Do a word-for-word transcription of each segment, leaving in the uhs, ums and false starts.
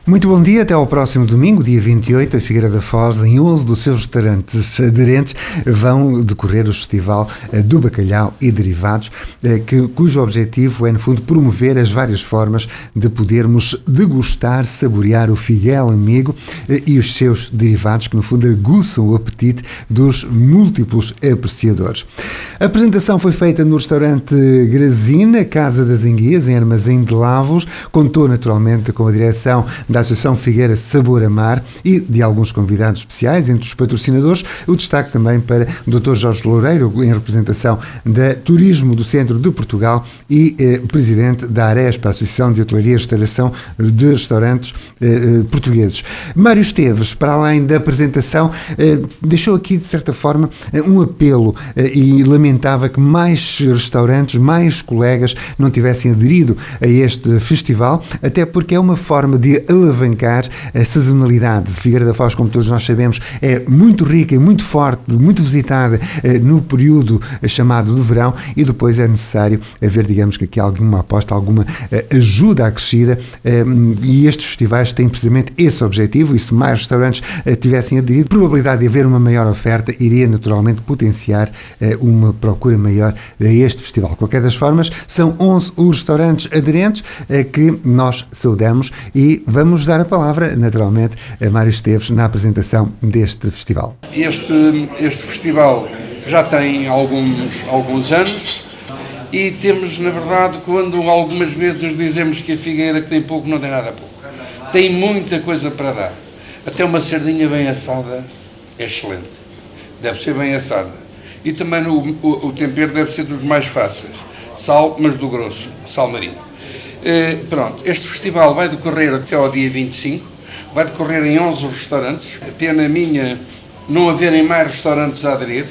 Muito bom dia, até ao próximo domingo, dia vinte e oito, a Figueira da Foz, em onze dos seus restaurantes aderentes, vão decorrer o Festival do Bacalhau e Derivados, que, cujo objetivo é, no fundo, promover as várias formas de podermos degustar, saborear o fiel amigo e os seus derivados, que, no fundo, aguçam o apetite dos múltiplos apreciadores. A apresentação foi feita no restaurante Grazina, Casa das Enguias, em Armazém de Lavos, contou naturalmente com a direção da Associação Figueira Sabor a Mar e de alguns convidados especiais, entre os patrocinadores, o destaque também para o doutor Jorge Loureiro, em representação da Turismo do Centro de Portugal e eh, presidente da Arespa, Associação de Hotelaria e Restauração de Restaurantes eh, Portugueses. Mário Esteves, para além da apresentação, eh, deixou aqui, de certa forma, um apelo eh, e lamentava que mais restaurantes, mais colegas não tivessem aderido a este festival, até porque é uma forma de alavancar a sazonalidade. Figueira da Foz, como todos nós sabemos, é muito rica e muito forte, muito visitada eh, no período eh, chamado de verão, e depois é necessário haver, digamos que aqui alguma aposta, alguma eh, ajuda acrescida, eh, e estes festivais têm precisamente esse objetivo, e se mais restaurantes eh, tivessem aderido, a probabilidade de haver uma maior oferta iria naturalmente potenciar eh, uma procura maior a este festival. De qualquer das formas, são onze os restaurantes aderentes eh, que nós saudamos, e vamos dar a palavra, naturalmente, a Mário Esteves na apresentação deste festival. Este, este festival já tem alguns, alguns anos e temos, na verdade, quando algumas vezes dizemos que a Figueira que tem pouco, não tem nada pouco. Tem muita coisa para dar. Até uma sardinha bem assada é excelente. Deve ser bem assada. E também o, o, o tempero deve ser dos mais fáceis. Sal, mas do grosso. Sal marinho. Eh, pronto, este festival vai decorrer até ao dia vinte e cinco, vai decorrer em onze restaurantes. A pena minha não haverem mais restaurantes a aderir.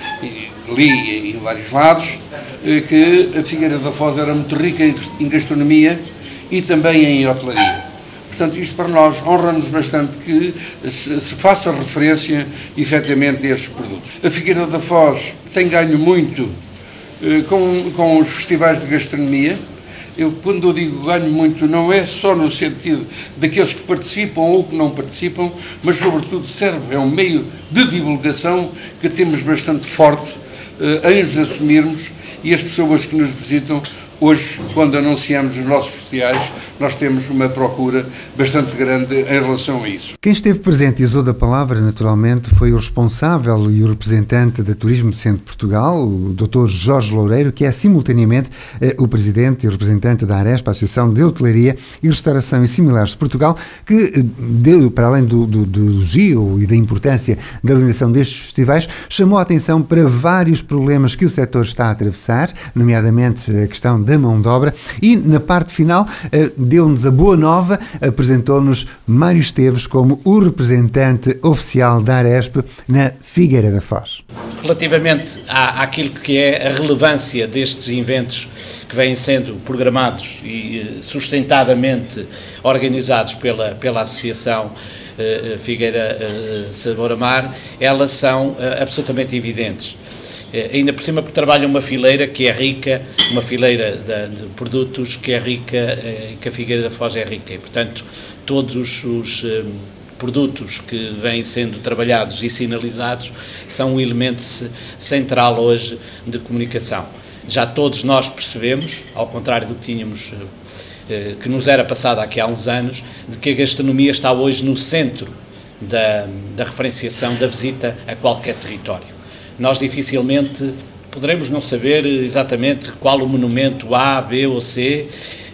E, li em vários lados eh, que a Figueira da Foz era muito rica em, em gastronomia e também em hotelaria. Portanto, isto para nós honra-nos bastante que se, se faça referência efetivamente a estes produtos. A Figueira da Foz tem ganho muito eh, com, com os festivais de gastronomia. Eu, quando eu digo ganho muito, não é só no sentido daqueles que participam ou que não participam, mas sobretudo serve, é um meio de divulgação que temos bastante forte uh, em nos assumirmos, e as pessoas que nos visitam, hoje, quando anunciamos os nossos festivais, nós temos uma procura bastante grande em relação a isso. Quem esteve presente e usou da palavra, naturalmente, foi o responsável e o representante da Turismo do Centro de Portugal, o doutor Jorge Loureiro, que é simultaneamente eh, o presidente e representante da Arespa, Associação de Hotelaria e Restauração e Similares de Portugal, que eh, deu, para além do, do, do elogio e da importância da organização destes festivais, chamou a atenção para vários problemas que o setor está a atravessar, nomeadamente a questão da mão de obra, e na parte final eh, deu-nos a boa nova, apresentou-nos Mário Esteves como o representante oficial da Arespa na Figueira da Foz. Relativamente à, àquilo que é a relevância destes eventos que vêm sendo programados e sustentadamente organizados pela, pela Associação uh, Figueira uh, Sabor a Mar, elas são uh, absolutamente evidentes. Uh, ainda por cima, porque trabalham uma fileira que é rica, uma fileira de, de produtos que é rica, uh, que a Figueira da Foz é rica, e portanto todos os, os um, produtos que vêm sendo trabalhados e sinalizados são um elemento central hoje de comunicação. Já todos nós percebemos, ao contrário do que tínhamos, uh, que nos era passado aqui há uns anos, de que a gastronomia está hoje no centro da, da referenciação da visita a qualquer território. Nós dificilmente poderemos não saber exatamente qual o monumento A, B ou C,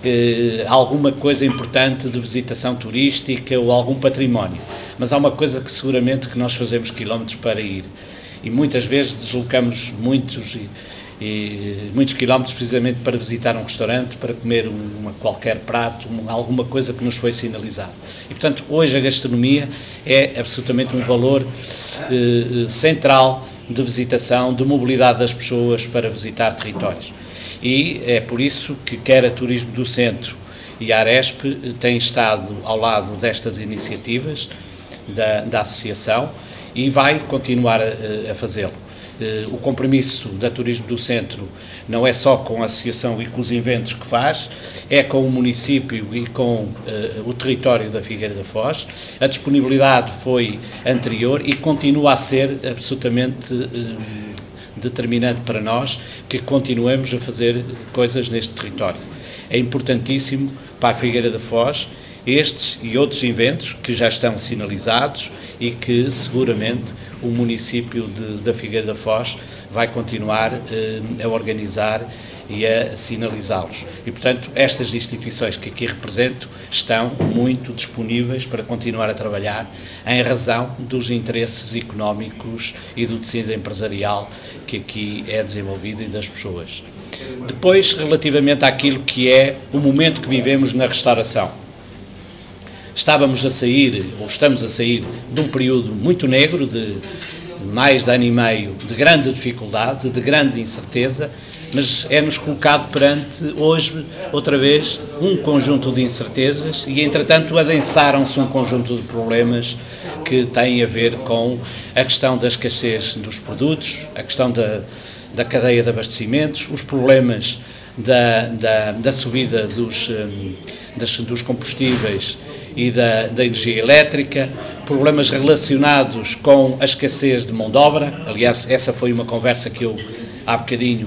eh, alguma coisa importante de visitação turística ou algum património, mas há uma coisa que seguramente que nós fazemos quilómetros para ir, e muitas vezes deslocamos muitos e, e muitos quilómetros precisamente para visitar um restaurante, para comer uma, qualquer prato, uma, alguma coisa que nos foi sinalizado. E, portanto, hoje a gastronomia é absolutamente um valor eh, central de visitação, de mobilidade das pessoas para visitar territórios. E é por isso que quer a Turismo do Centro e a Aresp têm estado ao lado destas iniciativas da, da Associação e vai continuar a, a fazê-lo. O compromisso da Turismo do Centro não é só com a associação e com os eventos que faz, é com o município e com uh, o território da Figueira da Foz. A disponibilidade foi anterior e continua a ser absolutamente uh, determinante para nós que continuemos a fazer coisas neste território. É importantíssimo para a Figueira da Foz estes e outros eventos que já estão sinalizados e que seguramente o município de, da Figueira da Foz vai continuar eh, a organizar e a sinalizá-los. E, portanto, estas instituições que aqui represento estão muito disponíveis para continuar a trabalhar em razão dos interesses económicos e do tecido empresarial que aqui é desenvolvido e das pessoas. Depois, relativamente àquilo que é o momento que vivemos na restauração. Estávamos a sair, ou estamos a sair, de um período muito negro, de mais de ano e meio, de grande dificuldade, de grande incerteza, mas é-nos colocado perante, hoje, outra vez, um conjunto de incertezas e, entretanto, adensaram-se um conjunto de problemas que têm a ver com a questão da escassez dos produtos, a questão da, da cadeia de abastecimentos, os problemas da, da, da subida dos, das, dos combustíveis e da, da energia elétrica, problemas relacionados com a escassez de mão de obra. Aliás, essa foi uma conversa que eu, há bocadinho,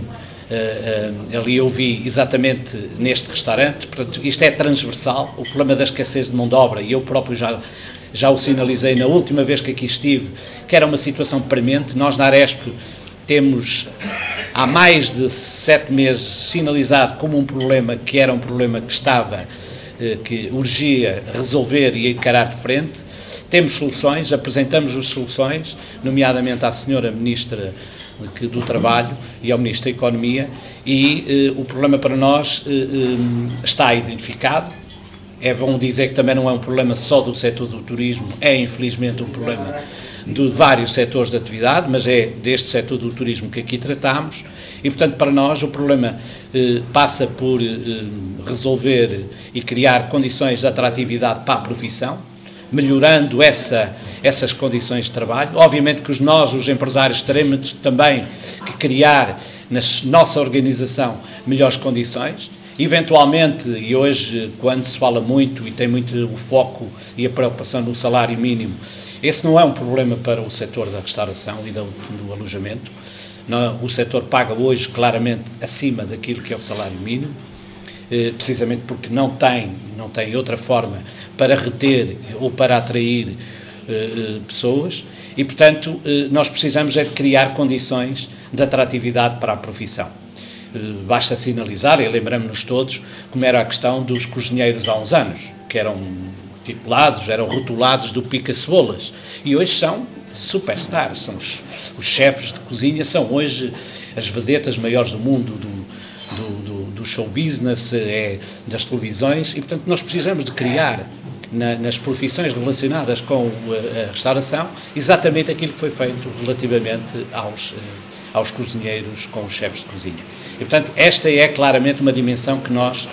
uh, uh, ali ouvi exatamente neste restaurante. Portanto, isto é transversal, o problema da escassez de mão de obra, e eu próprio já, já o sinalizei na última vez que aqui estive, que era uma situação premente. Nós, na Aresp, temos há mais de sete meses sinalizado como um problema que era um problema que estava que urgia resolver e encarar de frente. Temos soluções, apresentamos as soluções, nomeadamente à senhora Ministra do Trabalho e ao Ministro da Economia, e eh, o problema para nós eh, eh, está identificado. É bom dizer que também não é um problema só do setor do turismo, é infelizmente um problema de vários setores de atividade, mas é deste setor do turismo que aqui tratamos, e, portanto, para nós o problema eh, passa por eh, resolver e criar condições de atratividade para a profissão, melhorando essa, essas condições de trabalho. Obviamente que nós, os empresários, teremos também que criar na nossa organização melhores condições. Eventualmente, e hoje, quando se fala muito e tem muito o foco e a preocupação no salário mínimo, esse não é um problema para o setor da restauração e do, do alojamento. Não, o setor paga hoje claramente acima daquilo que é o salário mínimo, eh, precisamente porque não tem, não tem outra forma para reter ou para atrair eh, pessoas, e, portanto, eh, nós precisamos é de criar condições de atratividade para a profissão. Eh, basta sinalizar, e lembramos-nos todos, como era a questão dos cozinheiros há uns anos, que eram titulados, eram rotulados do pica-cebolas, e hoje são superstars, são os, os chefes de cozinha, são hoje as vedetas maiores do mundo do, do, do, do show business, é, das televisões, e, portanto, nós precisamos de criar na, nas profissões relacionadas com a, a restauração exatamente aquilo que foi feito relativamente aos, aos cozinheiros com os chefes de cozinha. E, portanto, esta é claramente uma dimensão que nós,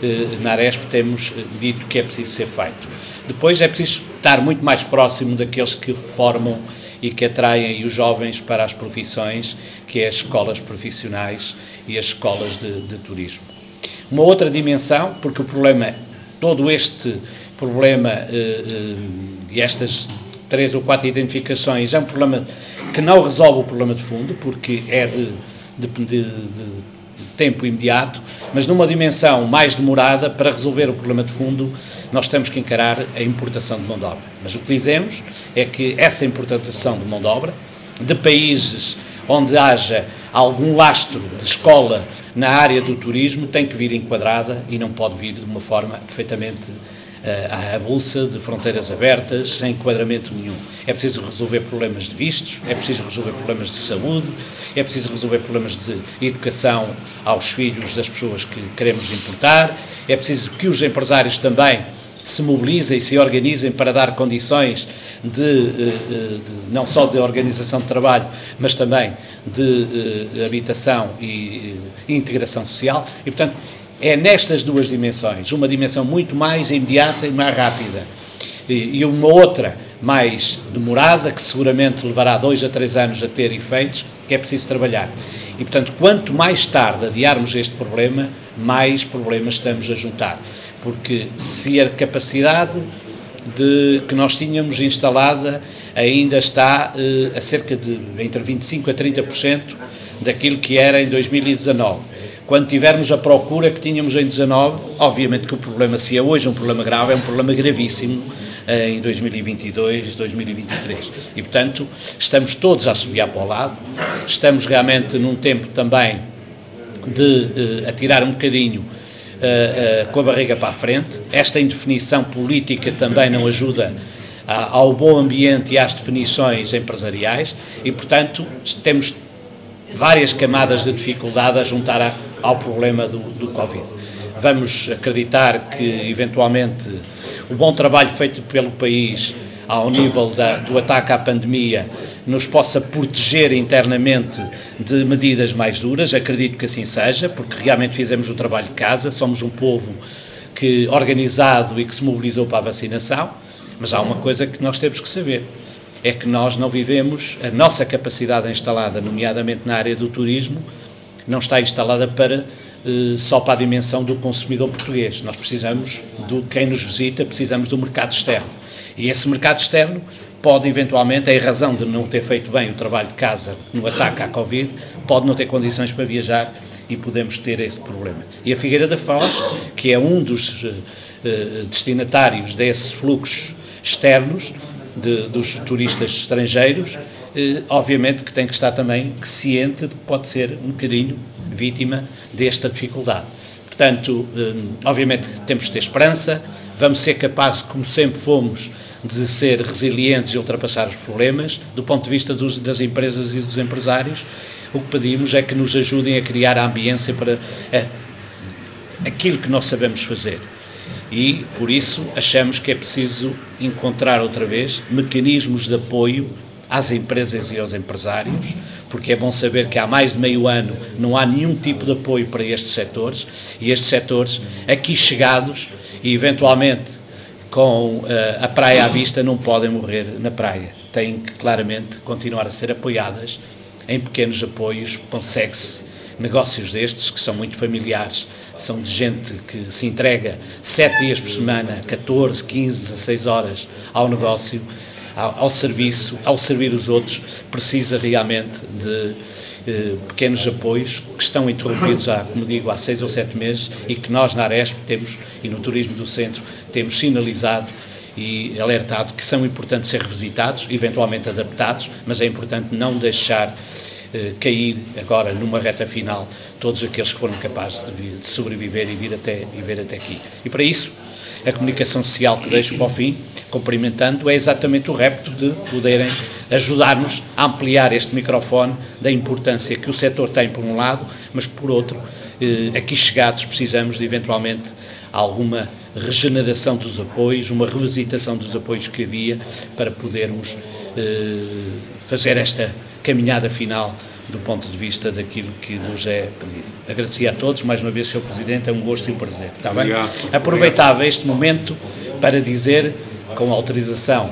na Aresp, temos dito que é preciso ser feito. Depois é preciso estar muito mais próximo daqueles que formam e que atraem os jovens para as profissões, que é as escolas profissionais e as escolas de, de turismo. Uma outra dimensão, porque o problema, todo este problema eh, eh, e estas três ou quatro identificações é um problema que não resolve o problema de fundo, porque é de, de, de, de tempo imediato, mas numa dimensão mais demorada, para resolver o problema de fundo, nós temos que encarar a importação de mão de obra. Mas o que dizemos é que essa importação de mão de obra, de países onde haja algum lastro de escola na área do turismo, tem que vir enquadrada e não pode vir de uma forma perfeitamente uh, à bolsa de fronteiras abertas, sem enquadramento nenhum. É preciso resolver problemas de vistos, é preciso resolver problemas de saúde, é preciso resolver problemas de educação aos filhos das pessoas que queremos importar, é preciso que os empresários também se mobilizem e se organizem para dar condições de, de, de não só de organização de trabalho, mas também de, de habitação e, e integração social. E, portanto, é nestas duas dimensões, uma dimensão muito mais imediata e mais rápida, e, e uma outra mais demorada, que seguramente levará dois a três anos a ter efeitos, que é preciso trabalhar. E, portanto, quanto mais tarde adiarmos este problema, mais problemas estamos a juntar. Porque se a capacidade de, que nós tínhamos instalada ainda está eh, a cerca de entre vinte e cinco por cento a trinta por cento daquilo que era em dois mil e dezanove. Quando tivermos a procura que tínhamos em dezanove, obviamente que o problema, se é hoje um problema grave, é um problema gravíssimo eh, em dois mil e vinte e dois, dois mil e vinte e três. E, portanto, estamos todos a assobiar para o lado, estamos realmente num tempo também de eh, atirar um bocadinho uh, uh, com a barriga para a frente. Esta indefinição política também não ajuda a, ao bom ambiente e às definições empresariais e, portanto, temos várias camadas de dificuldade a juntar a, ao problema do, do Covid. Vamos acreditar que, eventualmente, o bom trabalho feito pelo país ao nível da, do ataque à pandemia nos possa proteger internamente de medidas mais duras. Acredito que assim seja, porque realmente fizemos o trabalho de casa, somos um povo que, organizado e que se mobilizou para a vacinação, mas há uma coisa que nós temos que saber, é que nós não vivemos, a nossa capacidade instalada, nomeadamente na área do turismo, não está instalada para, eh, só para a dimensão do consumidor português. Nós precisamos, de quem nos visita, precisamos do mercado externo. E esse mercado externo pode, eventualmente, em razão de não ter feito bem o trabalho de casa no ataque à Covid, pode não ter condições para viajar e podemos ter esse problema. E a Figueira da Foz, que é um dos uh, uh, destinatários desses fluxos externos, de, dos turistas estrangeiros, uh, obviamente que tem que estar também ciente de que pode ser um bocadinho vítima desta dificuldade. Portanto, uh, obviamente temos que ter esperança, vamos ser capazes, como sempre fomos, de ser resilientes e ultrapassar os problemas. Do ponto de vista dos, das empresas e dos empresários, o que pedimos é que nos ajudem a criar a ambiência para a, aquilo que nós sabemos fazer. E, por isso, achamos que é preciso encontrar outra vez mecanismos de apoio às empresas e aos empresários, porque é bom saber que há mais de meio ano não há nenhum tipo de apoio para estes setores, e estes setores, aqui chegados, e eventualmente com uh, a praia à vista, não podem morrer na praia. Têm que claramente continuar a ser apoiadas em pequenos apoios. Consegue-se negócios destes, que são muito familiares, são de gente que se entrega sete dias por semana, catorze, quinze, dezasseis horas ao negócio, ao, ao serviço, ao servir os outros, precisa realmente de eh, pequenos apoios que estão interrompidos há, como digo, há seis ou sete meses e que nós na Aresp temos, e no Turismo do Centro, temos sinalizado e alertado que são importantes ser revisitados, eventualmente adaptados, mas é importante não deixar eh, cair agora numa reta final todos aqueles que foram capazes de, vir, de sobreviver e vir até, e vir até aqui. E para isso, a comunicação social que deixo para o fim, cumprimentando, é exatamente o repto de poderem ajudar-nos a ampliar este microfone da importância que o setor tem por um lado, mas que por outro, eh, aqui chegados, precisamos de eventualmente alguma regeneração dos apoios, uma revisitação dos apoios que havia para podermos eh, fazer esta caminhada final do ponto de vista daquilo que nos é pedido. Agradecia a todos, mais uma vez, senhor Presidente, é um gosto e um prazer. Está bem? Obrigado. Aproveitava este momento para dizer, com a autorização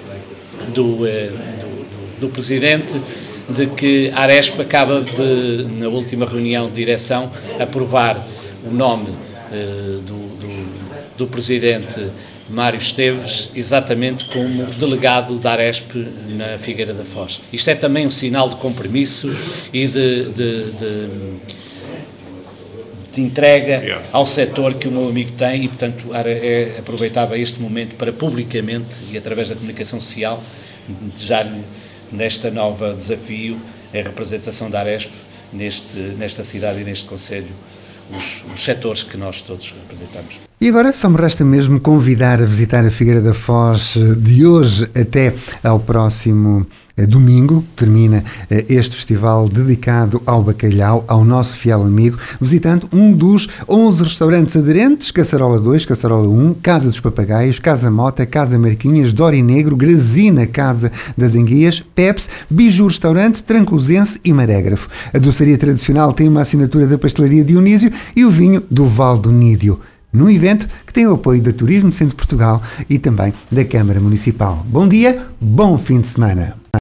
do, eh, do, do Presidente, de que a Aresp acaba de, na última reunião de direção, aprovar o nome eh, do, do, do Presidente Mário Esteves, exatamente como delegado da Aresp na Figueira da Foz. Isto é também um sinal de compromisso e de, de, de, de entrega ao setor que o meu amigo tem e, portanto, é, aproveitava este momento para publicamente e através da comunicação social desejar-lhe nesta nova desafio a representação da Aresp neste, nesta cidade e neste concelho, os, os setores que nós todos representamos. E agora só me resta mesmo convidar a visitar a Figueira da Foz de hoje até ao próximo eh, domingo. Termina eh, este festival dedicado ao bacalhau, ao nosso fiel amigo, visitando um dos onze restaurantes aderentes: Caçarola dois, Caçarola um, Casa dos Papagaios, Casa Mota, Casa Marquinhas, Dori Negro, Grazina, Casa das Enguias, Peps, Biju Restaurante, Trancosense e Marégrafo. A doçaria tradicional tem uma assinatura da Pastelaria Dionísio e o vinho do Val do Nídio, num evento que tem o apoio da Turismo Centro de Portugal e também da Câmara Municipal. Bom dia, bom fim de semana.